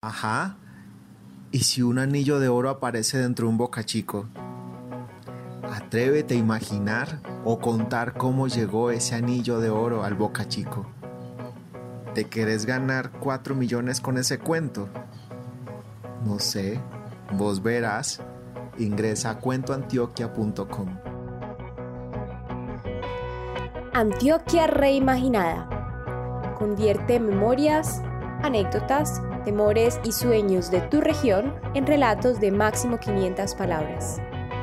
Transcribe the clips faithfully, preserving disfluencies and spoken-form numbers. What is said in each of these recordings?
Ajá. ¿Y si un anillo de oro aparece dentro de un bocachico? Atrévete a imaginar o contar cómo llegó ese anillo de oro al bocachico. ¿Te querés ganar cuatro millones con ese cuento? No sé, vos verás. Ingresa a cuento antioquia punto com. Antioquia reimaginada. Convierte memorias, anécdotas, temores y sueños de tu región en relatos de máximo quinientas palabras.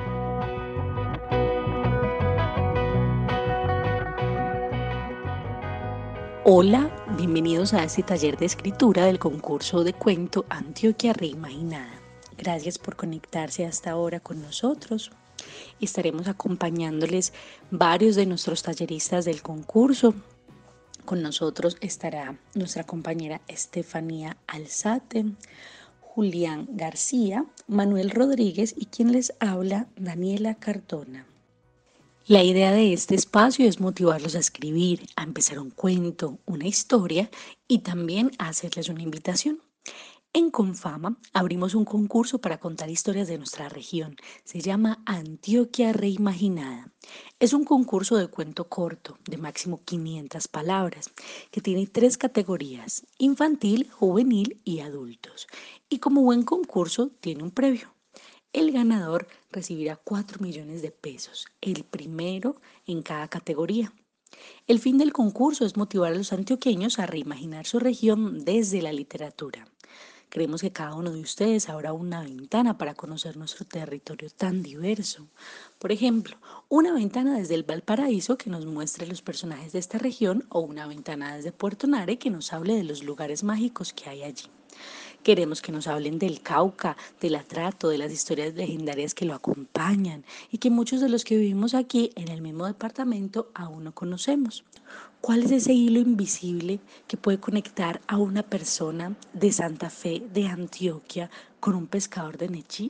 Hola, bienvenidos a este taller de escritura del concurso de cuento Antioquia Reimaginada. Gracias por conectarse hasta ahora con nosotros. Estaremos acompañándoles varios de nuestros talleristas del concurso. Con nosotros estará nuestra compañera Estefanía Alzate, Julián García, Manuel Rodríguez y quien les habla, Daniela Cardona. La idea de este espacio es motivarlos a escribir, a empezar un cuento, una historia y también a hacerles una invitación. En Confama abrimos un concurso para contar historias de nuestra región. Se llama Antioquia Reimaginada. Es un concurso de cuento corto, de máximo quinientas palabras, que tiene tres categorías: infantil, juvenil y adultos. Y como buen concurso, tiene un premio. El ganador recibirá cuatro millones de pesos, el primero en cada categoría. El fin del concurso es motivar a los antioqueños a reimaginar su región desde la literatura. Creemos que cada uno de ustedes habrá una ventana para conocer nuestro territorio tan diverso. Por ejemplo, una ventana desde el Valparaíso que nos muestre los personajes de esta región o una ventana desde Puerto Nare que nos hable de los lugares mágicos que hay allí. Queremos que nos hablen del Cauca, del Atrato, de las historias legendarias que lo acompañan y que muchos de los que vivimos aquí en el mismo departamento aún no conocemos. ¿Cuál es ese hilo invisible que puede conectar a una persona de Santa Fe, de Antioquia, con un pescador de Nechí?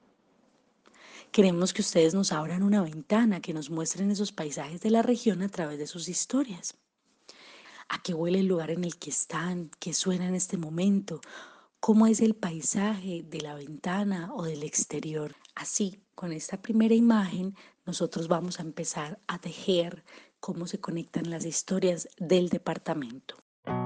Queremos que ustedes nos abran una ventana, que nos muestren esos paisajes de la región a través de sus historias. ¿A qué huele el lugar en el que están? ¿Qué suena en este momento? ¿Cómo es el paisaje de la ventana o del exterior? Así, con esta primera imagen, nosotros vamos a empezar a tejer cómo se conectan las historias del departamento.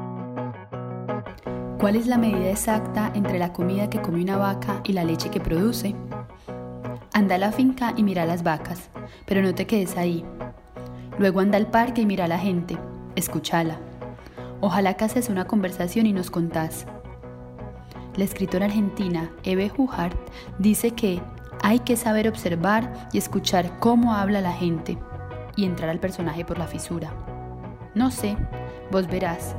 ¿Cuál es la medida exacta entre la comida que come una vaca y la leche que produce? Anda a la finca y mira las vacas, pero no te quedes ahí. Luego anda al parque y mira a la gente, escúchala. Ojalá que haces una conversación y nos contás. La escritora argentina Eve Juhart dice que hay que saber observar y escuchar cómo habla la gente y entrar al personaje por la fisura. No sé, vos verás.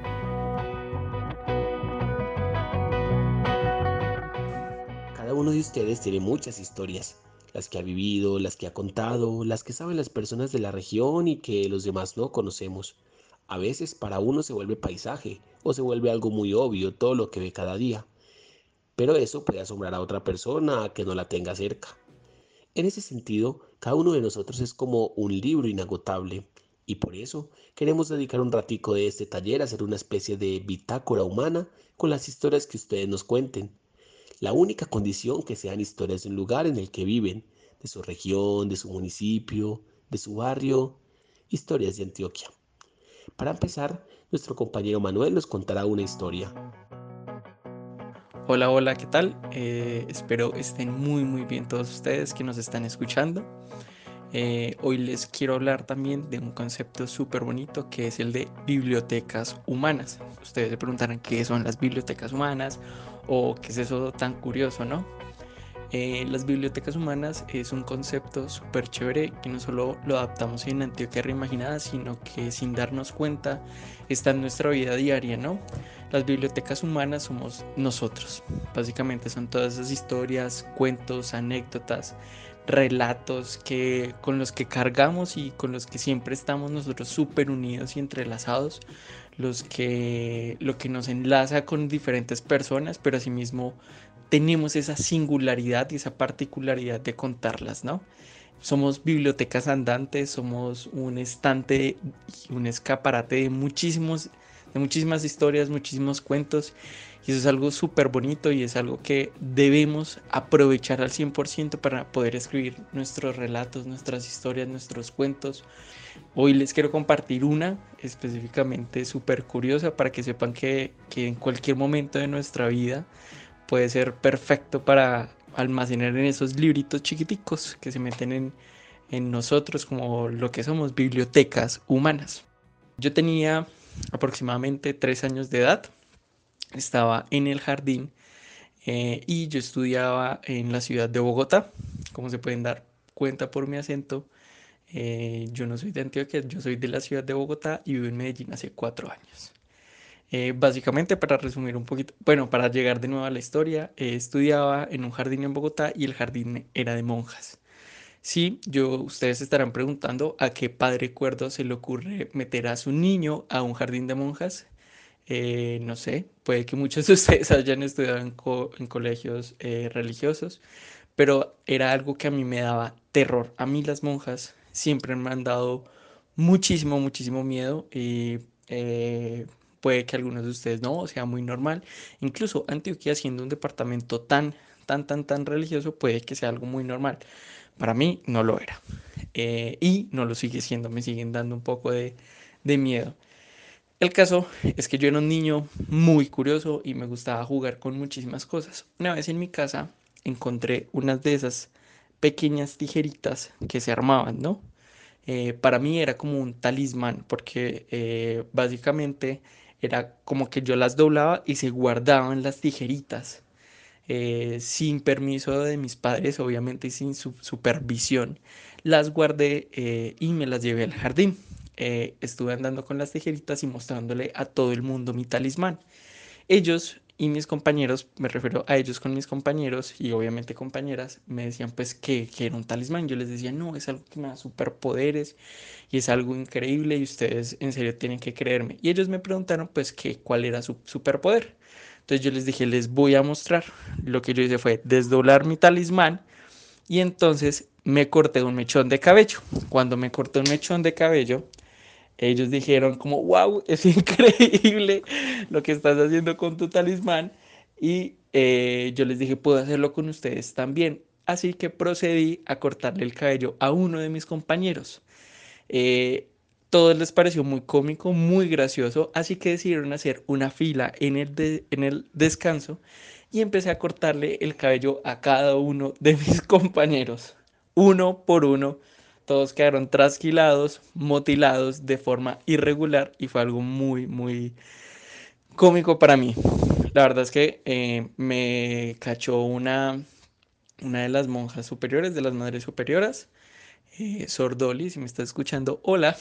Cada uno de ustedes tiene muchas historias, las que ha vivido, las que ha contado, las que saben las personas de la región y que los demás no conocemos. A veces para uno se vuelve paisaje o se vuelve algo muy obvio todo lo que ve cada día. Pero eso puede asombrar a otra persona que no la tenga cerca. En ese sentido, cada uno de nosotros es como un libro inagotable y por eso queremos dedicar un ratico de este taller a hacer una especie de bitácora humana con las historias que ustedes nos cuenten. La única condición que sean historias de un lugar en el que viven, de su región, de su municipio, de su barrio, historias de Antioquia. Para empezar, nuestro compañero Manuel nos contará una historia. Hola, hola, ¿qué tal? Eh, espero estén muy, muy bien todos ustedes que nos están escuchando. Eh, hoy les quiero hablar también de un concepto súper bonito que es el de bibliotecas humanas. Ustedes se preguntarán qué son las bibliotecas humanas o qué es eso tan curioso, ¿no? Eh, las bibliotecas humanas es un concepto súper chévere que no solo lo adaptamos en Antioquia Reimaginada, sino que sin darnos cuenta está en nuestra vida diaria, ¿no? Las bibliotecas humanas somos nosotros. Básicamente son todas esas historias, cuentos, anécdotas, relatos que, con los que cargamos y con los que siempre estamos nosotros súper unidos y entrelazados, los que, lo que nos enlaza con diferentes personas, pero asimismo tenemos esa singularidad y esa particularidad de contarlas, ¿no? Somos bibliotecas andantes, somos un estante y un escaparate de muchísimos de muchísimas historias, muchísimos cuentos, y eso es algo súper bonito y es algo que debemos aprovechar al cien por ciento para poder escribir nuestros relatos, nuestras historias, nuestros cuentos. Hoy les quiero compartir una específicamente súper curiosa para que sepan que, que en cualquier momento de nuestra vida puede ser perfecto para almacenar en esos libritos chiquiticos que se meten en, en nosotros como lo que somos, bibliotecas humanas. Yo tenía aproximadamente tres años de edad, estaba en el jardín eh, y yo estudiaba en la ciudad de Bogotá. Como se pueden dar cuenta por mi acento, eh, yo no soy de Antioquia, yo soy de la ciudad de Bogotá y vivo en Medellín hace cuatro años. Eh, básicamente, para resumir un poquito, bueno, para llegar de nuevo a la historia, eh, estudiaba en un jardín en Bogotá y el jardín era de monjas. Sí, yo, ustedes estarán preguntando a qué padre cuerdo se le ocurre meter a su niño a un jardín de monjas. Eh, no sé, puede que muchos de ustedes hayan estudiado en, co- en colegios eh, religiosos, pero era algo que a mí me daba terror. A mí las monjas siempre me han dado muchísimo, muchísimo miedo y eh, puede que algunos de ustedes no, o sea muy normal. Incluso Antioquia, siendo un departamento tan, tan, tan, tan religioso, puede que sea algo muy normal. Para mí no lo era. Eh, y no lo sigue siendo, me siguen dando un poco de, de miedo. El caso es que yo era un niño muy curioso y me gustaba jugar con muchísimas cosas. Una vez en mi casa encontré unas de esas pequeñas tijeritas que se armaban, ¿no? Eh, para mí era como un talismán porque eh, básicamente era como que yo las doblaba y se guardaban las tijeritas eh, sin permiso de mis padres, obviamente y sin su supervisión. Las guardé eh, y me las llevé al jardín. Eh, estuve andando con las tijeritas y mostrándole a todo el mundo mi talismán. Ellos y mis compañeros, me refiero a ellos con mis compañeros y obviamente compañeras, me decían pues que, que era un talismán. Yo les decía, no, es algo que me da superpoderes y es algo increíble y ustedes en serio tienen que creerme. Y ellos me preguntaron pues que cuál era su superpoder. Entonces yo les dije, les voy a mostrar. Lo que yo hice fue desdoblar mi talismán y entonces me corté un mechón de cabello. Cuando me corté un mechón de cabello, ellos dijeron como, wow, es increíble lo que estás haciendo con tu talismán. Y eh, yo les dije, puedo hacerlo con ustedes también. Así que procedí a cortarle el cabello a uno de mis compañeros. Eh, Todos les pareció muy cómico, muy gracioso, así que decidieron hacer una fila en el, de- en el descanso y empecé a cortarle el cabello a cada uno de mis compañeros, uno por uno. Todos quedaron trasquilados, motilados de forma irregular y fue algo muy, muy cómico para mí. La verdad es que eh, me cachó una, una de las monjas superiores, de las madres superiores, eh, Sor Dolly, si me estás escuchando, hola.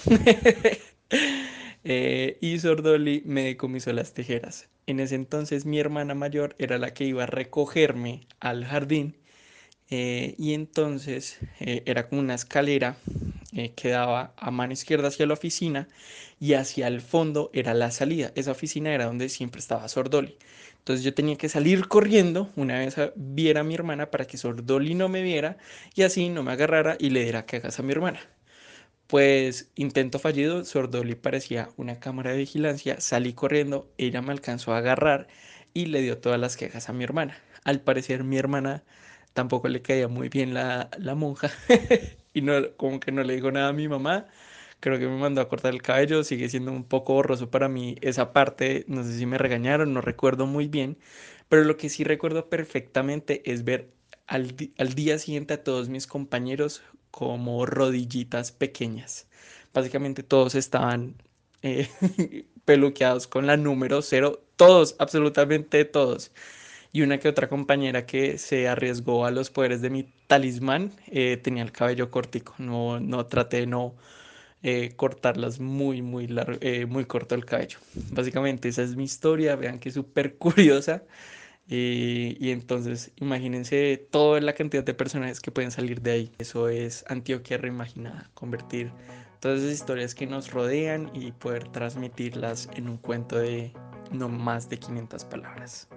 Eh, y Sor Dolly me decomisó las tijeras. En ese entonces mi hermana mayor era la que iba a recogerme al jardín eh, y entonces eh, era como una escalera eh, que daba a mano izquierda hacia la oficina y hacia el fondo era la salida. Esa oficina era donde siempre estaba Sor Dolly. Entonces yo tenía que salir corriendo una vez a- viera a mi hermana para que Sor Dolly no me viera y así no me agarrara y le diera cagas a mi hermana. Pues intento fallido, Sor Dolly parecía una cámara de vigilancia, salí corriendo, ella me alcanzó a agarrar y le dio todas las quejas a mi hermana. Al parecer mi hermana tampoco le caía muy bien la, la monja y no, como que no le dijo nada a mi mamá. Creo que me mandó a cortar el cabello, sigue siendo un poco borroso para mí esa parte, no sé si me regañaron, no recuerdo muy bien, pero lo que sí recuerdo perfectamente es ver al, di- al día siguiente a todos mis compañeros como rodillitas pequeñas. Básicamente todos estaban eh, peluqueados con la número cero, todos, absolutamente todos. Y una que otra compañera que se arriesgó a los poderes de mi talismán eh, tenía el cabello cortico. No, no traté de no eh, cortarlas muy, muy largo, eh, muy corto el cabello. Básicamente esa es mi historia. Vean que es súper curiosa. Y, y entonces imagínense toda la cantidad de personajes que pueden salir de ahí. Eso es Antioquia reimaginada, convertir todas esas historias que nos rodean y poder transmitirlas en un cuento de no más de quinientas palabras.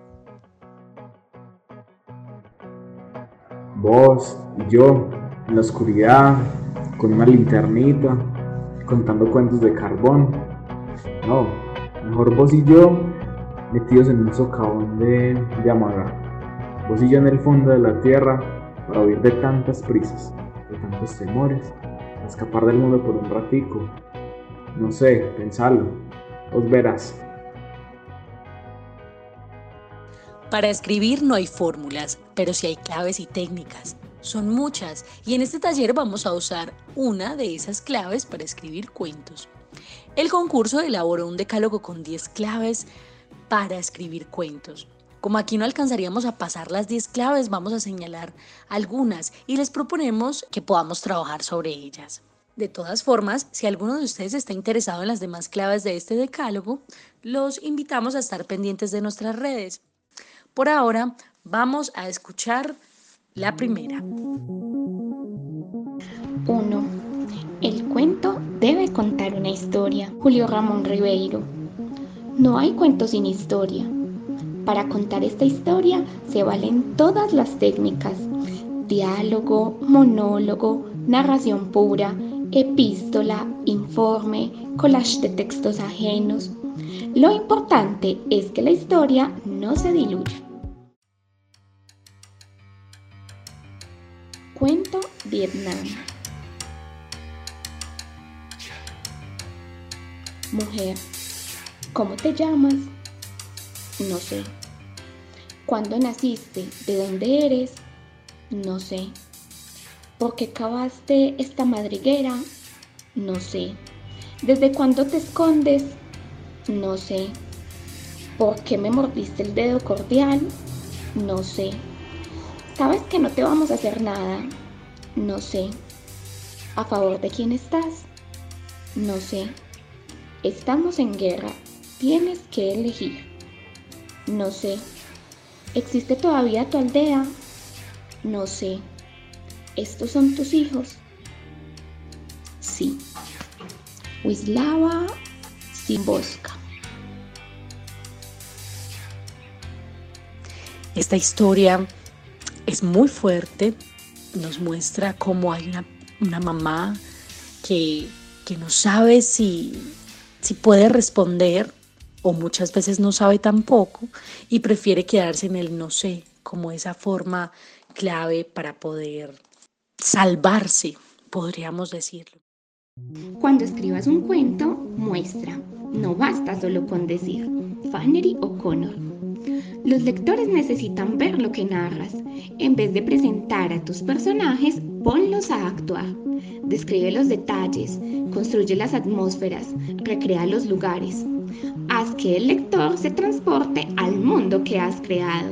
Vos y yo, en la oscuridad, con una linternita, contando cuentos de carbón. No, Mejor vos y yo metidos en un socavón de, de amargar. Vos y yo en el fondo de la tierra para huir de tantas prisas, de tantos temores, para escapar del mundo por un ratico. No sé, pensalo, vos verás. Para escribir no hay fórmulas, pero sí hay claves y técnicas. Son muchas y en este taller vamos a usar una de esas claves para escribir cuentos. El concurso elaboró un decálogo con diez claves para escribir cuentos. Como aquí no alcanzaríamos a pasar las diez claves, vamos a señalar algunas y les proponemos que podamos trabajar sobre ellas. De todas formas, si alguno de ustedes está interesado en las demás claves de este decálogo, los invitamos a estar pendientes de nuestras redes. Por ahora, vamos a escuchar la primera. uno. El cuento debe contar una historia. Julio Ramón Ribeiro. No hay cuento sin historia. Para contar esta historia se valen todas las técnicas: diálogo, monólogo, narración pura, epístola, informe, collage de textos ajenos. Lo importante es que la historia no se diluya. Cuento Vietnam. Mujer, ¿cómo te llamas? No sé. ¿Cuándo naciste? ¿De dónde eres? No sé. ¿Por qué cavaste esta madriguera? No sé. ¿Desde cuándo te escondes? No sé. ¿Por qué me mordiste el dedo cordial? No sé. ¿Sabes que no te vamos a hacer nada? No sé. ¿A favor de quién estás? No sé. Estamos en guerra. Tienes que elegir. No sé. ¿Existe todavía tu aldea? No sé. ¿Estos son tus hijos? Sí. Wisława Szymborska. Esta historia es muy fuerte, nos muestra cómo hay una, una mamá que, que no sabe si, si puede responder o muchas veces no sabe tampoco y prefiere quedarse en el no sé, como esa forma clave para poder salvarse, podríamos decirlo. Cuando escribas un cuento, muestra, no basta solo con decir. Flannery O'Connor. Los lectores necesitan ver lo que narras. En vez de presentar a tus personajes, ponlos a actuar. Describe los detalles, construye las atmósferas, recrea los lugares. Haz que el lector se transporte al mundo que has creado.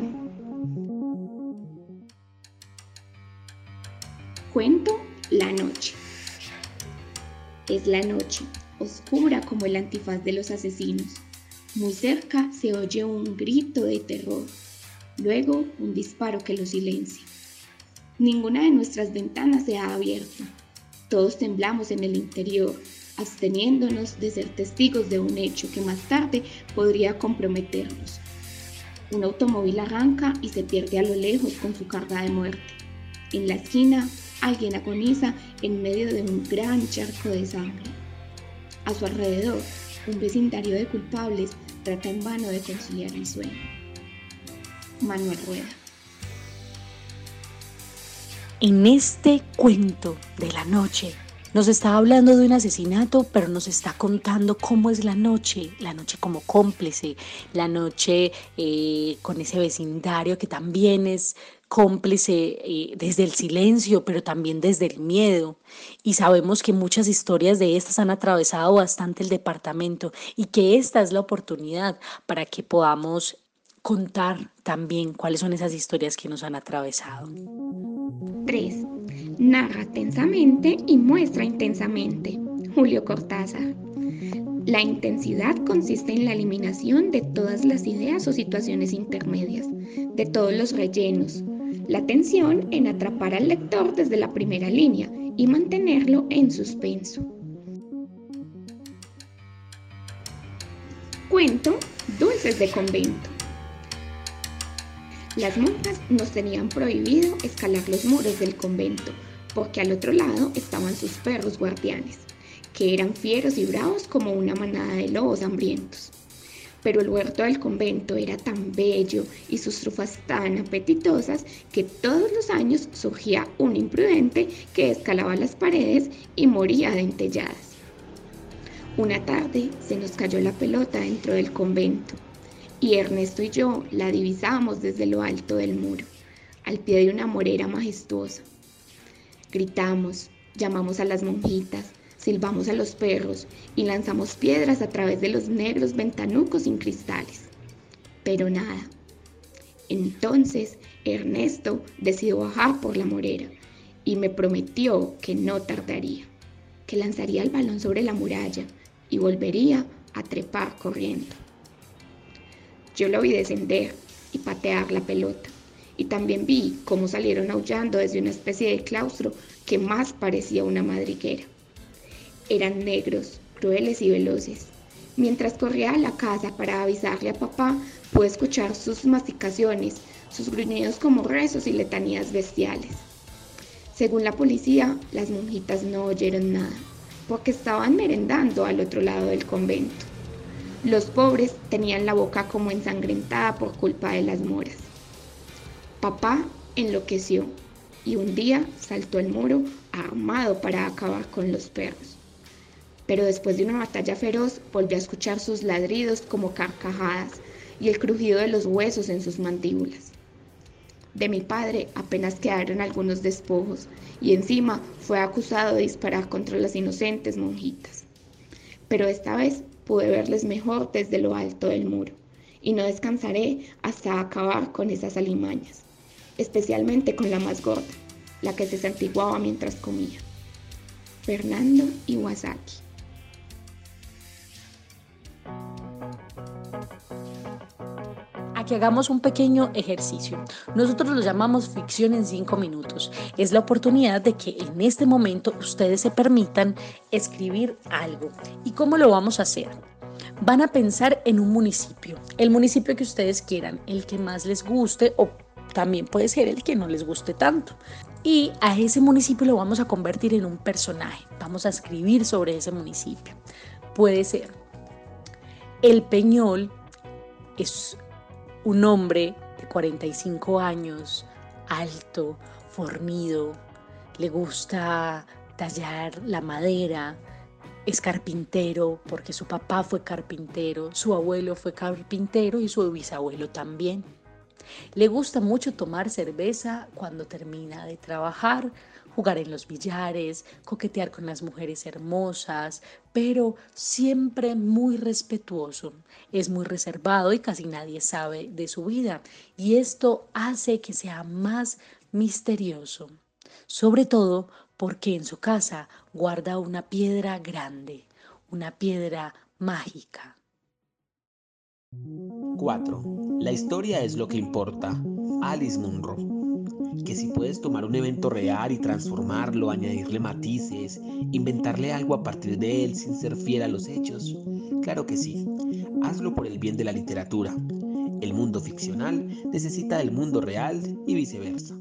Cuento La noche. Es la noche, oscura como el antifaz de los asesinos. Muy cerca se oye un grito de terror, luego un disparo que lo silencia. Ninguna de nuestras ventanas se ha abierto. Todos temblamos en el interior, absteniéndonos de ser testigos de un hecho que más tarde podría comprometernos. Un automóvil arranca y se pierde a lo lejos con su carga de muerte. En la esquina, alguien agoniza en medio de un gran charco de sangre. A su alrededor, un vecindario de culpables trata en vano de conciliar el sueño. Manuel Rueda. En este cuento de la noche nos está hablando de un asesinato, pero nos está contando cómo es la noche, la noche como cómplice, la noche eh, con ese vecindario que también es cómplice eh, desde el silencio, pero también desde el miedo. Y sabemos que muchas historias de estas han atravesado bastante el departamento y que esta es la oportunidad para que podamos contar también cuáles son esas historias que nos han atravesado. tres. Narra tensamente y muestra intensamente. Julio Cortázar. La intensidad consiste en la eliminación de todas las ideas o situaciones intermedias, de todos los rellenos. La tensión en atrapar al lector desde la primera línea y mantenerlo en suspenso. Cuento Dulces de convento. Las monjas nos tenían prohibido escalar los muros del convento, porque al otro lado estaban sus perros guardianes, que eran fieros y bravos como una manada de lobos hambrientos. pero el huerto del convento era tan bello y sus trufas tan apetitosas que todos los años surgía un imprudente que escalaba las paredes y moría de dentelladas. Una tarde se nos cayó la pelota dentro del convento y Ernesto y yo la divisamos desde lo alto del muro, al pie de una morera majestuosa. Gritamos, llamamos a las monjitas, silbamos a los perros y lanzamos piedras a través de los negros ventanucos sin cristales. Pero nada. Entonces Ernesto decidió bajar por la morera y me prometió que no tardaría, que lanzaría el balón sobre la muralla y volvería a trepar corriendo. Yo lo vi descender y patear la pelota, y también vi cómo salieron aullando desde una especie de claustro que más parecía una madriguera. Eran negros, crueles y veloces. Mientras corría a la casa para avisarle a papá, pude escuchar sus masticaciones, sus gruñidos como rezos y letanías bestiales. Según la policía, las monjitas no oyeron nada, porque estaban merendando al otro lado del convento. Los pobres tenían la boca como ensangrentada por culpa de las moras. Papá enloqueció y un día saltó el muro armado para acabar con los perros. Pero después de una batalla feroz volvió a escuchar sus ladridos como carcajadas y el crujido de los huesos en sus mandíbulas. De mi padre apenas quedaron algunos despojos y encima fue acusado de disparar contra las inocentes monjitas. Pero esta vez pude verles mejor desde lo alto del muro y no descansaré hasta acabar con esas alimañas, especialmente con la más gorda, la que se santiguaba mientras comía. Fernando Iwasaki. Que hagamos un pequeño ejercicio. Nosotros lo llamamos ficción en cinco minutos. Es la oportunidad de que en este momento ustedes se permitan escribir algo. ¿Y cómo lo vamos a hacer? Van a pensar en un municipio, el municipio que ustedes quieran, el que más les guste o también puede ser el que no les guste tanto. Y a ese municipio lo vamos a convertir en un personaje. Vamos a escribir sobre ese municipio. Puede ser El Peñol es un hombre de cuarenta y cinco años, alto, fornido, le gusta tallar la madera, es carpintero porque su papá fue carpintero, su abuelo fue carpintero y su bisabuelo también. Le gusta mucho tomar cerveza cuando termina de trabajar, jugar en los billares, coquetear con las mujeres hermosas, pero siempre muy respetuoso. Es muy reservado y casi nadie sabe de su vida, y esto hace que sea más misterioso, sobre todo porque en su casa guarda una piedra grande, una piedra mágica. cuatro. La historia es lo que importa. Alice Munro. Que si puedes tomar un evento real y transformarlo, añadirle matices, inventarle algo a partir de él sin ser fiel a los hechos, claro que sí. Hazlo por el bien de la literatura. El mundo ficcional necesita del mundo real y viceversa.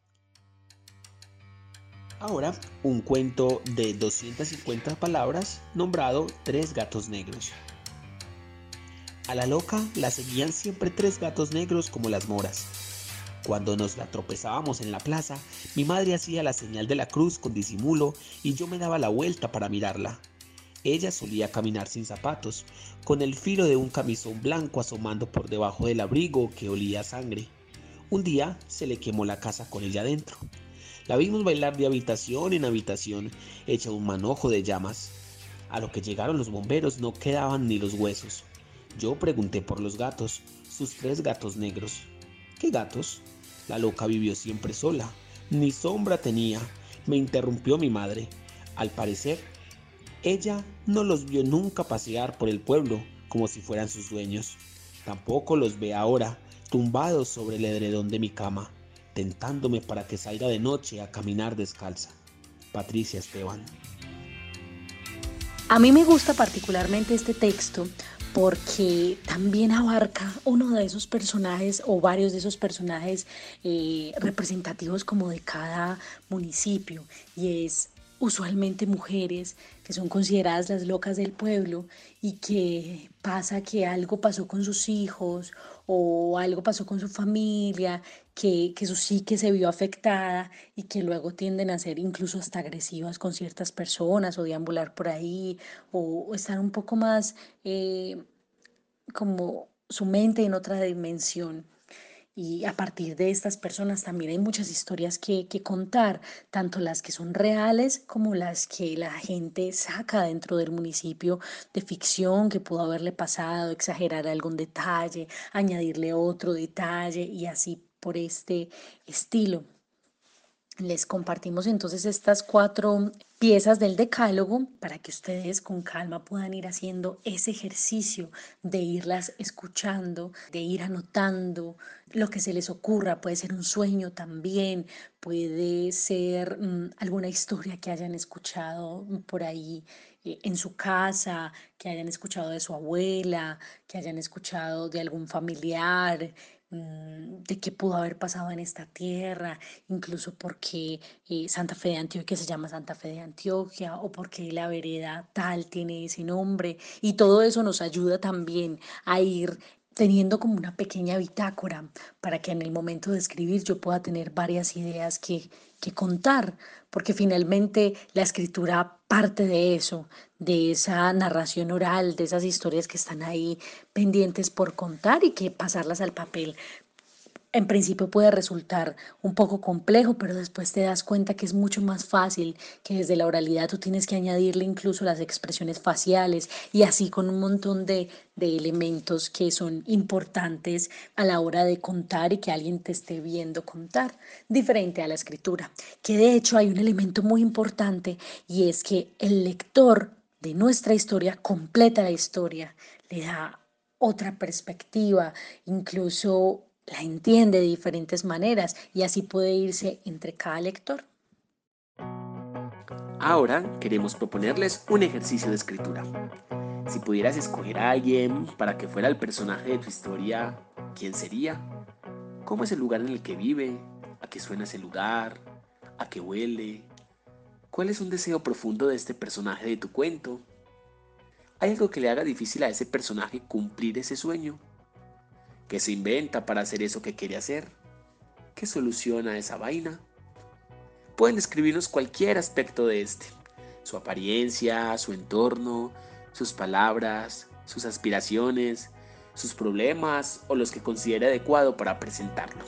Ahora, un cuento de doscientas cincuenta palabras nombrado Tres gatos negros. A la loca la seguían siempre tres gatos negros como las moras. Cuando nos la tropezábamos en la plaza, mi madre hacía la señal de la cruz con disimulo y yo me daba la vuelta para mirarla. Ella solía caminar sin zapatos, con el filo de un camisón blanco asomando por debajo del abrigo que olía a sangre. Un día se le quemó la casa con ella adentro. La vimos bailar de habitación en habitación, hecha un manojo de llamas. A lo que llegaron los bomberos no quedaban ni los huesos. Yo pregunté por los gatos, sus tres gatos negros. ¿Qué gatos? La loca vivió siempre sola, ni sombra tenía, me interrumpió mi madre. Al parecer, ella no los vio nunca pasear por el pueblo como si fueran sus dueños. Tampoco los ve ahora, tumbados sobre el edredón de mi cama, tentándome para que salga de noche a caminar descalza. Patricia Esteban. A mí me gusta particularmente este texto porque también abarca uno de esos personajes o varios de esos personajes eh, representativos como de cada municipio, y es usualmente mujeres que son consideradas las locas del pueblo y que pasa que algo pasó con sus hijos o algo pasó con su familia, que, que su psique se vio afectada y que luego tienden a ser incluso hasta agresivas con ciertas personas o deambular por ahí o, o estar un poco más eh, como su mente en otra dimensión. Y a partir de estas personas también hay muchas historias que, que contar, tanto las que son reales como las que la gente saca dentro del municipio de ficción que pudo haberle pasado, exagerar algún detalle, añadirle otro detalle y así por este estilo. Les compartimos entonces estas cuatro piezas del decálogo para que ustedes con calma puedan ir haciendo ese ejercicio de irlas escuchando, de ir anotando lo que se les ocurra. Puede ser un sueño también, puede ser mmm, alguna historia que hayan escuchado por ahí eh, en su casa, que hayan escuchado de su abuela, que hayan escuchado de algún familiar, de qué pudo haber pasado en esta tierra, incluso porque eh, Santa Fe de Antioquia se llama Santa Fe de Antioquia o porque la vereda tal tiene ese nombre, y todo eso nos ayuda también a ir teniendo como una pequeña bitácora para que en el momento de escribir yo pueda tener varias ideas que, que contar, porque finalmente la escritura parte de eso, de esa narración oral, de esas historias que están ahí pendientes por contar y que pasarlas al papel en principio puede resultar un poco complejo, pero después te das cuenta que es mucho más fácil, que desde la oralidad tú tienes que añadirle incluso las expresiones faciales y así con un montón de, de elementos que son importantes a la hora de contar y que alguien te esté viendo contar, diferente a la escritura, que de hecho hay un elemento muy importante y es que el lector de nuestra historia completa la historia, le da otra perspectiva, incluso la entiende de diferentes maneras y así puede irse entre cada lector. Ahora queremos proponerles un ejercicio de escritura. Si pudieras escoger a alguien para que fuera el personaje de tu historia, ¿quién sería? ¿Cómo es el lugar en el que vive? ¿A qué suena ese lugar? ¿A qué huele? ¿Cuál es un deseo profundo de este personaje de tu cuento? ¿Hay algo que le haga difícil a ese personaje cumplir ese sueño? ¿Qué se inventa para hacer eso que quiere hacer? ¿Qué soluciona esa vaina? Pueden describirnos cualquier aspecto de este, su apariencia, su entorno, sus palabras, sus aspiraciones, sus problemas o los que considere adecuado para presentarlo.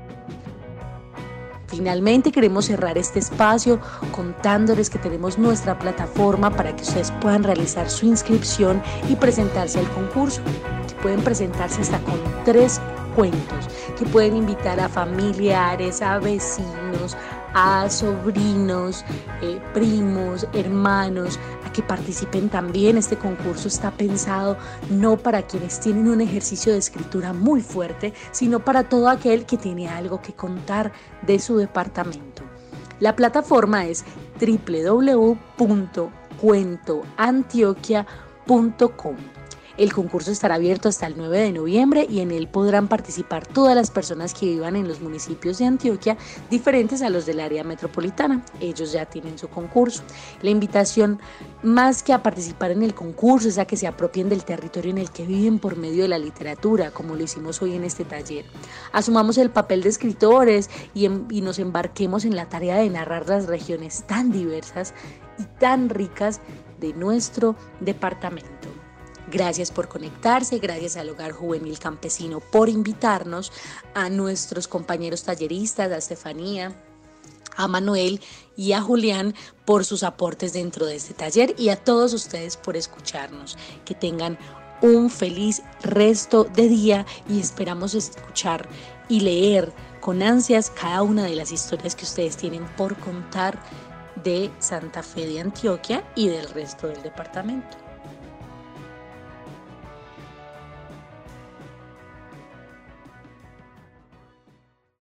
Finalmente queremos cerrar este espacio contándoles que tenemos nuestra plataforma para que ustedes puedan realizar su inscripción y presentarse al concurso. Pueden presentarse hasta con tres cuentos, que pueden invitar a familiares, a vecinos, a sobrinos, eh, primos, hermanos, a que participen también. Este concurso está pensado no para quienes tienen un ejercicio de escritura muy fuerte, sino para todo aquel que tiene algo que contar de su departamento. La plataforma es doble u doble u doble u punto cuento antioquia punto com. El concurso estará abierto hasta el nueve de noviembre y en él podrán participar todas las personas que vivan en los municipios de Antioquia diferentes a los del área metropolitana. Ellos ya tienen su concurso. La invitación, más que a participar en el concurso, es a que se apropien del territorio en el que viven por medio de la literatura, como lo hicimos hoy en este taller. Asumamos el papel de escritores y, en, y nos embarquemos en la tarea de narrar las regiones tan diversas y tan ricas de nuestro departamento. Gracias por conectarse, gracias al Hogar Juvenil Campesino por invitarnos, a nuestros compañeros talleristas, a Estefanía, a Manuel y a Julián por sus aportes dentro de este taller y a todos ustedes por escucharnos. Que tengan un feliz resto de día y esperamos escuchar y leer con ansias cada una de las historias que ustedes tienen por contar de Santa Fe de Antioquia y del resto del departamento.